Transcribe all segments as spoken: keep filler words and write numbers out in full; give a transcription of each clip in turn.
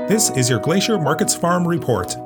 This is your Glacier Markets Farm Report.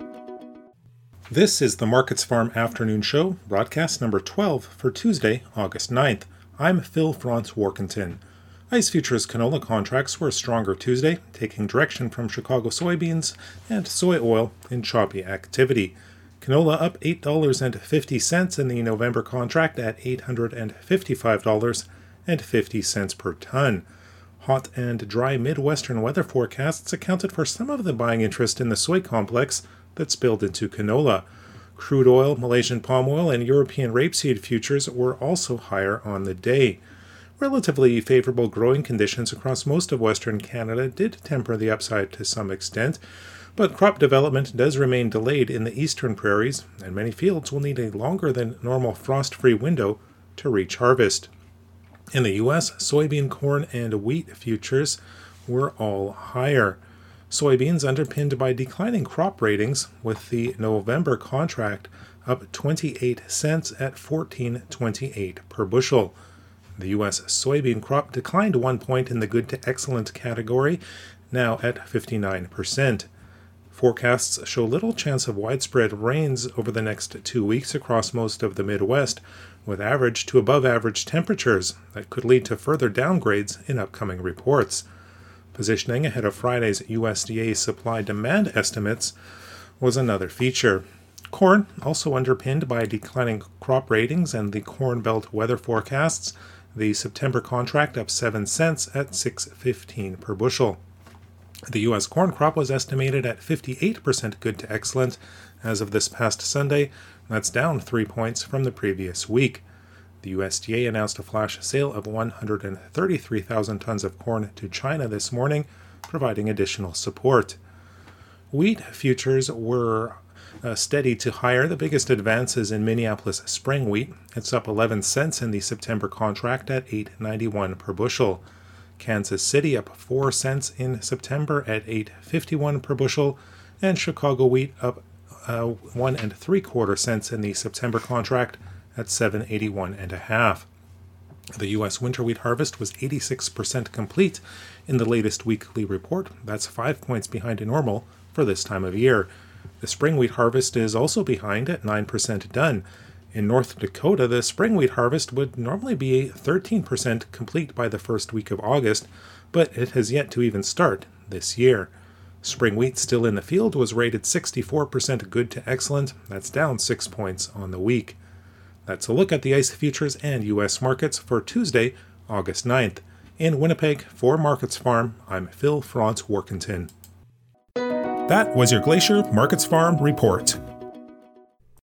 This is the Markets Farm Afternoon Show, broadcast number twelve for Tuesday, August ninth. I'm Phil Franz Warkentin. ICE futures canola contracts were stronger Tuesday, taking direction from Chicago soybeans and soy oil in choppy activity. Canola up eight dollars and fifty cents in the November contract at eight hundred fifty-five dollars and fifty cents per ton. Hot and dry Midwestern weather forecasts accounted for some of the buying interest in the soy complex that spilled into canola. Crude oil, Malaysian palm oil, and European rapeseed futures were also higher on the day. Relatively favorable growing conditions across most of Western Canada did temper the upside to some extent, but crop development does remain delayed in the eastern prairies, and many fields will need a longer than normal frost-free window to reach harvest. In the U S, soybean, corn, and wheat futures were all higher. Soybeans underpinned by declining crop ratings, with the November contract up twenty-eight cents at fourteen twenty-eight per bushel. The U S soybean crop declined one point in the good to excellent category, now at fifty-nine percent. Forecasts show little chance of widespread rains over the next two weeks across most of the Midwest, with average to above average temperatures that could lead to further downgrades in upcoming reports. Positioning ahead of Friday's U S D A supply-demand estimates was another feature. Corn, also underpinned by declining crop ratings and the Corn Belt weather forecasts, the September contract up seven cents at six fifteen per bushel. The U S corn crop was estimated at fifty-eight percent good to excellent as of this past Sunday. That's down three points from the previous week. The U S D A announced a flash sale of one hundred thirty-three thousand tons of corn to China this morning, providing additional support. Wheat futures were uh, steady to higher, the biggest advances in Minneapolis spring wheat. It's up eleven cents in the September contract at eight ninety-one per bushel. Kansas City up four cents in September at eight fifty-one per bushel, and Chicago wheat up uh, one and three quarter cents in the September contract at seven eighty-one and a half. The U S winter wheat harvest was eighty-six percent complete in the latest weekly report. That's five points behind normal for this time of year. The spring wheat harvest is also behind at nine percent done. In North Dakota, the spring wheat harvest would normally be thirteen percent complete by the first week of August, but it has yet to even start this year. Spring wheat still in the field was rated sixty-four percent good to excellent. That's down six points on the week. That's a look at the ICE futures and U S markets for Tuesday, August ninth. In Winnipeg, for Markets Farm, I'm Phil Franz Warkentin. That was your Glacier Markets Farm Report.